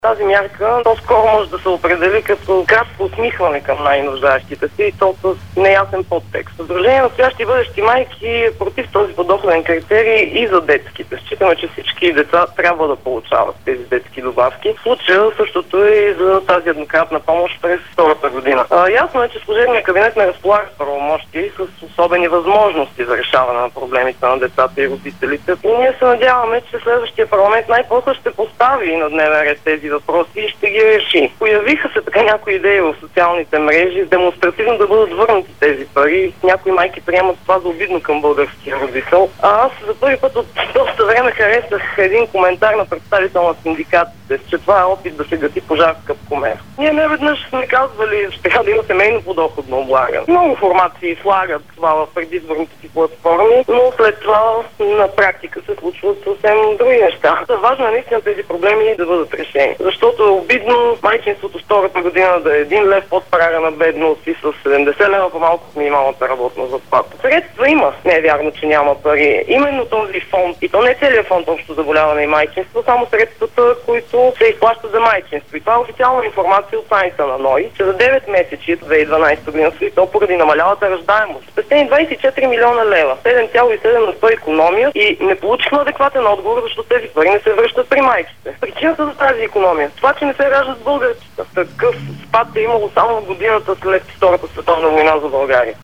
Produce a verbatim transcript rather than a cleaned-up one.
Тази мярка по-скоро може да се определи като кратко усмихване към най-нуждаещите си и то с неясен подтекст. Сдружение настоящи и бъдещи майки е против този подоходен критерий и за детските. Считаме, че всички деца трябва да получават тези детски добавки. В случая същото е и за тази еднократна помощ през втората година. А, ясно е, че служебният кабинет не разполага с правомощия и с особени възможности за решаване на проблемите на децата и родителите. И ние се надяваме, че следващия парламент най-после ще постави на дневен ред тези въпроси и ще ги реши. Появиха се така някои идеи в социалните мрежи демонстративно да бъдат върнати тези пари. Някои майки приемат това за обидно към българския родител. А аз за първи път от доста време харесах един коментар на представител на синдикатите, че това е опит да се гати пожар в Капкомер. Ние не веднъж сме казвали, че трябва да има семейно подоходно облагане. Много формации слагат това в предизборните си платформи, но след това на практика се случват съвсем други неща. Важно е наистина тези проблеми да бъдат решени. Защото е обидно майчинството втората година да е един лев под прага на бедност и с седемдесет лева по-малко от минималната работна заплата. Средства има. Не е вярно, че няма пари. Именно този фонд, и то не целият фонд общо заболяване и майчинство, само средствата, които се изплащат за майчинство. И това е официална информация от сайта на НОИ, че за девет месечи две хиляди и дванадесета година и то поради намалялата раждаемост. Спестени двадесет и четири милиона лева, седем цяло и седем на сто икономия и не получихме адекватен отговор, защото тези пари не се връщат при майките. Причината за тази икономия, това, че не се раждат българчета. Такъв спад е имало само в годината след Втората световна война за България.